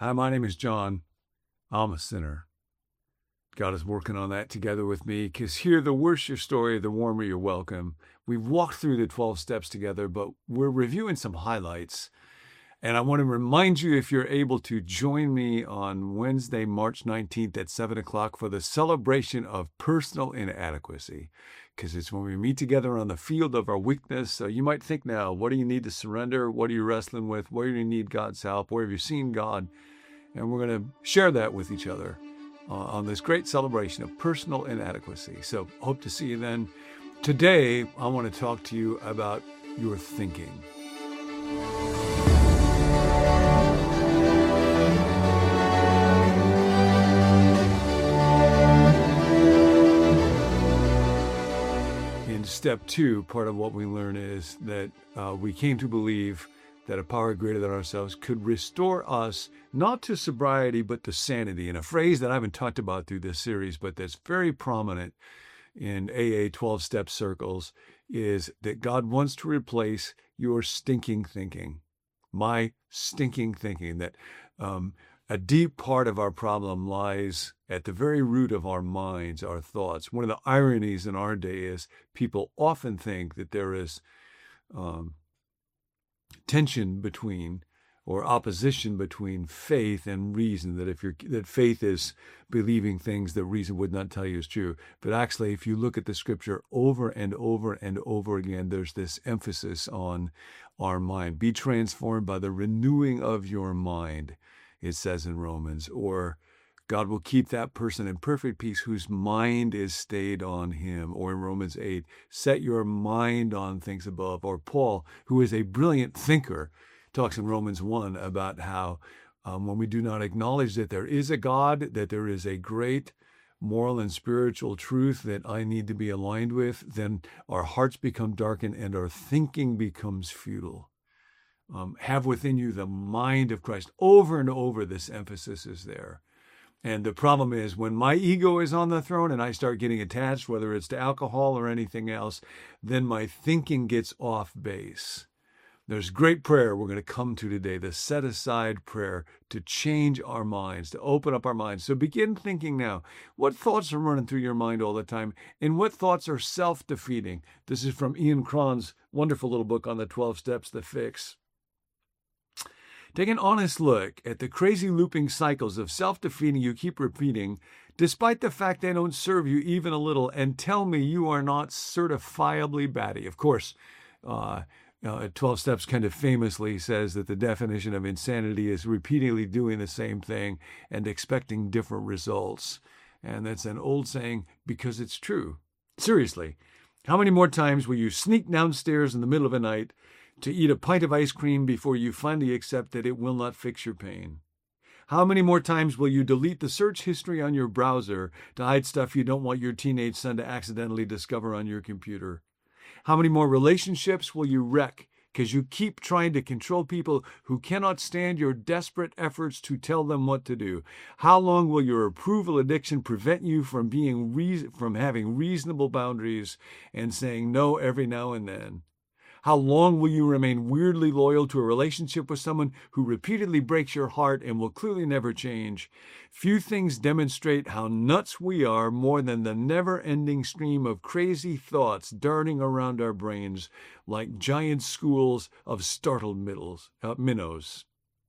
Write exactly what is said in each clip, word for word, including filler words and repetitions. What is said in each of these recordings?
Hi, my name is John. I'm a sinner. God is working on that together with me, because here, the worse your story, the warmer you're welcome. We've walked through the twelve steps together, but we're reviewing some highlights. And I want to remind you, if you're able to join me on Wednesday, March nineteenth at seven o'clock for the celebration of personal inadequacy, because it's when we meet together on the field of our weakness. So you might think now, what do you need to surrender? What are you wrestling with? Where do you need God's help? Where have you seen God? And we're going to share that with each other uh, on this great celebration of personal inadequacy. So hope to see you then. Today, I want to talk to you about your thinking. In step two, part of what we learn is that uh, we came to believe that a power greater than ourselves could restore us, not to sobriety, but to sanity. And a phrase that I haven't talked about through this series, but that's very prominent in A A twelve-step circles, is that God wants to replace your stinking thinking, my stinking thinking, that um, a deep part of our problem lies at the very root of our minds, our thoughts. One of the ironies in our day is people often think that there is um, tension between, or opposition between, faith and reason, that if you're that faith is believing things that reason would not tell you is true. But actually, if you look at the scripture over and over and over again, there's this emphasis on our mind. Be transformed by the renewing of your mind, it says in Romans. Or God will keep that person in perfect peace whose mind is stayed on him. Or in Romans eight, set your mind on things above. Or Paul, who is a brilliant thinker, talks in Romans one about how um, when we do not acknowledge that there is a God, that there is a great moral and spiritual truth that I need to be aligned with, then our hearts become darkened and our thinking becomes futile. Um, have within you the mind of Christ. Over and over, this emphasis is there. And the problem is, when my ego is on the throne and I start getting attached, whether it's to alcohol or anything else, then my thinking gets off base. There's great prayer we're going to come to today, the set-aside prayer to change our minds, to open up our minds. So begin thinking now. What thoughts are running through your mind all the time? And what thoughts are self-defeating? This is from Ian Cron's wonderful little book on the twelve steps, The Fix. Take an honest look at the crazy looping cycles of self-defeating you keep repeating, despite the fact they don't serve you even a little, and tell me you are not certifiably batty. Of course, uh, uh, twelve Steps kind of famously says that the definition of insanity is repeatedly doing the same thing and expecting different results. And that's an old saying because it's true. Seriously, how many more times will you sneak downstairs in the middle of the night to eat a pint of ice cream before you finally accept that it will not fix your pain? How many more times will you delete the search history on your browser to hide stuff you don't want your teenage son to accidentally discover on your computer? How many more relationships will you wreck because you keep trying to control people who cannot stand your desperate efforts to tell them what to do? How long will your approval addiction prevent you from being re- from having reasonable boundaries and saying no every now and then? How long will you remain weirdly loyal to a relationship with someone who repeatedly breaks your heart and will clearly never change? Few things demonstrate how nuts we are more than the never-ending stream of crazy thoughts darting around our brains like giant schools of startled middles, uh, minnows.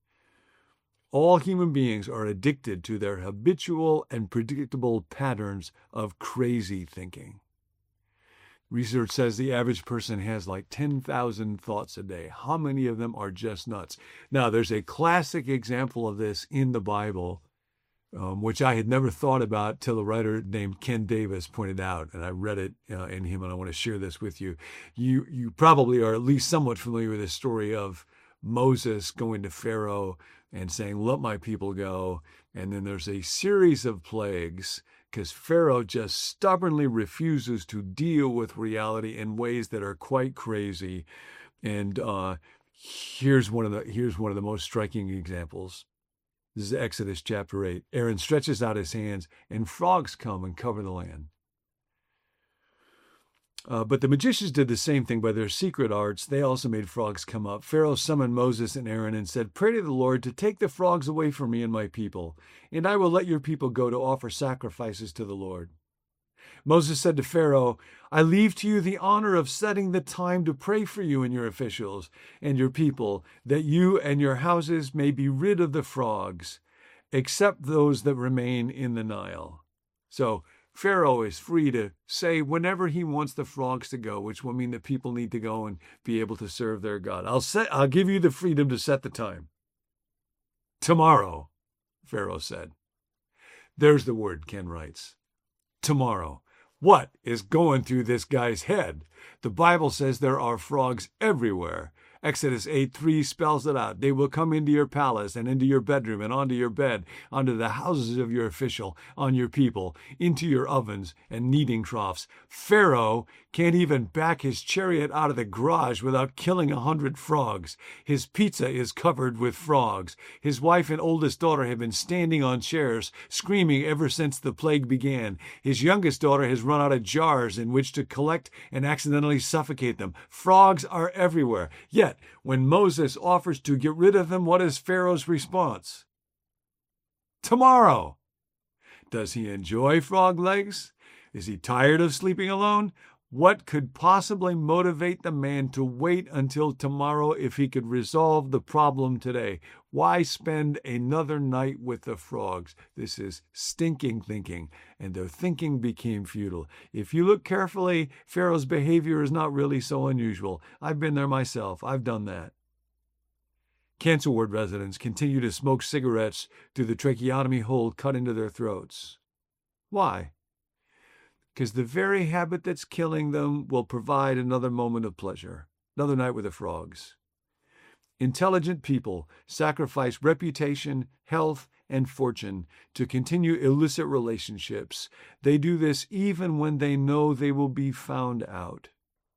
All human beings are addicted to their habitual and predictable patterns of crazy thinking. Research says the average person has like ten thousand thoughts a day. How many of them are just nuts? Now, there's a classic example of this in the Bible, um, which I had never thought about till a writer named Ken Davis pointed out, and I read it uh, in him, and I want to share this with you. You you probably are at least somewhat familiar with the story of Moses going to Pharaoh and saying, "Let my people go," and then there's a series of plagues because Pharaoh just stubbornly refuses to deal with reality in ways that are quite crazy. And uh, here's one of the here's one of the most striking examples. This is Exodus chapter eight. Aaron stretches out his hands, and frogs come and cover the land. Uh, but the magicians did the same thing by their secret arts. They also made frogs come up. Pharaoh summoned Moses and Aaron and said, "Pray to the Lord to take the frogs away from me and my people, and I will let your people go to offer sacrifices to the Lord." Moses said to Pharaoh, "I leave to you the honor of setting the time to pray for you and your officials and your people, that you and your houses may be rid of the frogs, except those that remain in the Nile." So Pharaoh is free to say whenever he wants the frogs to go, which will mean that people need to go and be able to serve their God. I'll set, I'll give you the freedom to set the time. Tomorrow, Pharaoh said. There's the word, Ken writes. Tomorrow. What is going through this guy's head? The Bible says there are frogs everywhere. Exodus eight three spells it out. They will come into your palace and into your bedroom and onto your bed, onto the houses of your official, on your people, into your ovens and kneading troughs. Pharaoh can't even back his chariot out of the garage without killing a hundred frogs. His pizza is covered with frogs. His wife and oldest daughter have been standing on chairs, screaming ever since the plague began. His youngest daughter has run out of jars in which to collect and accidentally suffocate them. Frogs are everywhere. Yet, when Moses offers to get rid of them, what is Pharaoh's response? Tomorrow. Does he enjoy frog legs? Is he tired of sleeping alone? What could possibly motivate the man to wait until tomorrow if he could resolve the problem today? Why spend another night with the frogs? This is stinking thinking, and their thinking became futile. If you look carefully, Pharaoh's behavior is not really so unusual. I've been there myself. I've done that. Cancer ward residents continue to smoke cigarettes through the tracheotomy hole cut into their throats. Why? Because the very habit that's killing them will provide another moment of pleasure, another night with the frogs. Intelligent people sacrifice reputation, health, and fortune to continue illicit relationships. They do this even when they know they will be found out.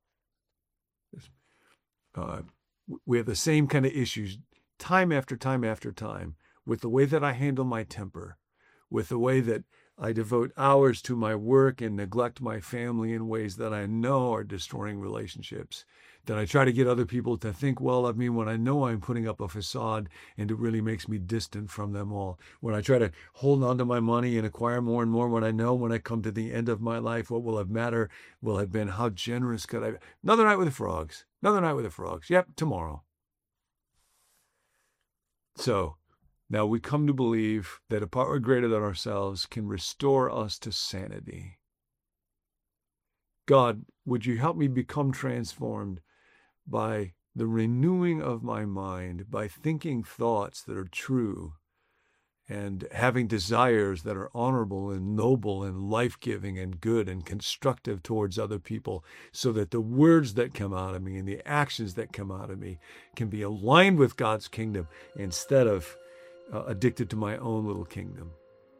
Uh, we have the same kind of issues time after time after time with the way that I handle my temper, with the way that I devote hours to my work and neglect my family in ways that I know are destroying relationships. That I try to get other people to think well of me when I know I'm putting up a facade and it really makes me distant from them all. When I try to hold on to my money and acquire more and more when I know when I come to the end of my life, what will have mattered will have been how generous could I be. Another night with the frogs. Another night with the frogs. Yep, tomorrow. So, now we come to believe that a power greater than ourselves can restore us to sanity. God, would you help me become transformed by the renewing of my mind, by thinking thoughts that are true and having desires that are honorable and noble and life-giving and good and constructive towards other people, so that the words that come out of me and the actions that come out of me can be aligned with God's kingdom instead of Uh, addicted to my own little kingdom.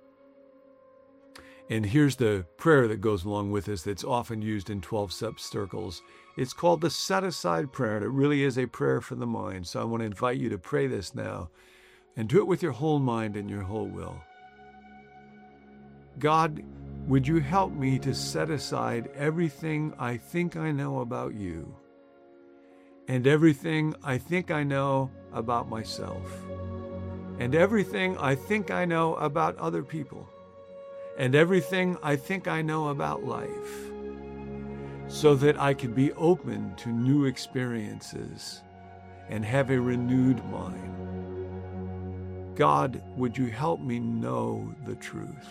And here's the prayer that goes along with this that's often used in twelve-step circles. It's called the set-aside prayer, and it really is a prayer for the mind. So I want to invite you to pray this now and do it with your whole mind and your whole will. God, would you help me to set aside everything I think I know about you and everything I think I know about myself, and everything I think I know about other people, and everything I think I know about life, so that I can be open to new experiences and have a renewed mind. God, would you help me know the truth?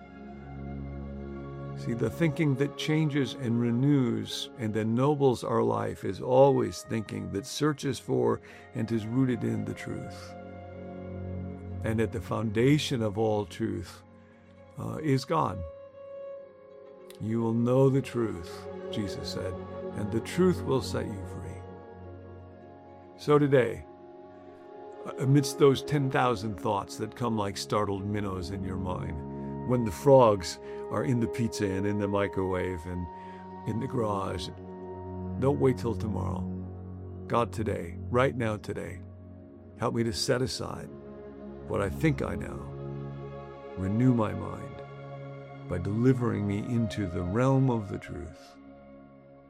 See, the thinking that changes and renews and ennobles our life is always thinking that searches for and is rooted in the truth. And at the foundation of all truth uh, is God. You will know the truth, Jesus said, and the truth will set you free. So today, amidst those ten thousand thoughts that come like startled minnows in your mind, when the frogs are in the pizza and in the microwave and in the garage, don't wait till tomorrow. God, today, right now today, help me to set aside what I think I know. Renew my mind by delivering me into the realm of the truth.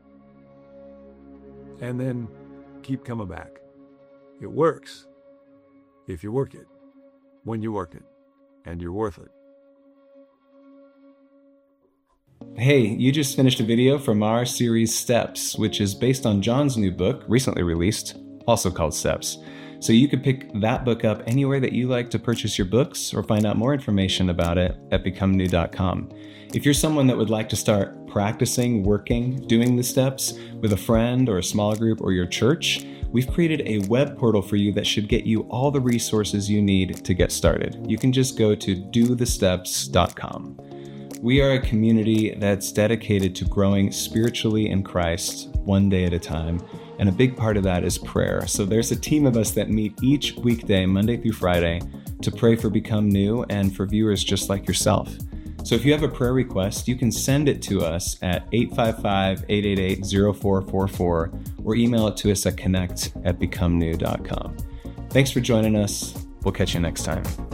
and then keep coming back. It works if you work it, when you work it, and you're worth it. Hey, you just finished a video from our series Steps, which is based on John's new book, recently released, also called Steps. So you could pick that book up anywhere that you like to purchase your books or find out more information about it at become new dot com. If you're someone that would like to start practicing, working, doing the steps with a friend or a small group or your church, we've created a web portal for you that should get you all the resources you need to get started. You can just go to do the steps dot com. We are a community that's dedicated to growing spiritually in Christ one day at a time, and a big part of that is prayer. So there's a team of us that meet each weekday, Monday through Friday, to pray for Become New and for viewers just like yourself. So if you have a prayer request, you can send it to us at eight five five, eight eight eight, zero four four four or email it to us at connect at become new dot com. Thanks for joining us. We'll catch you next time.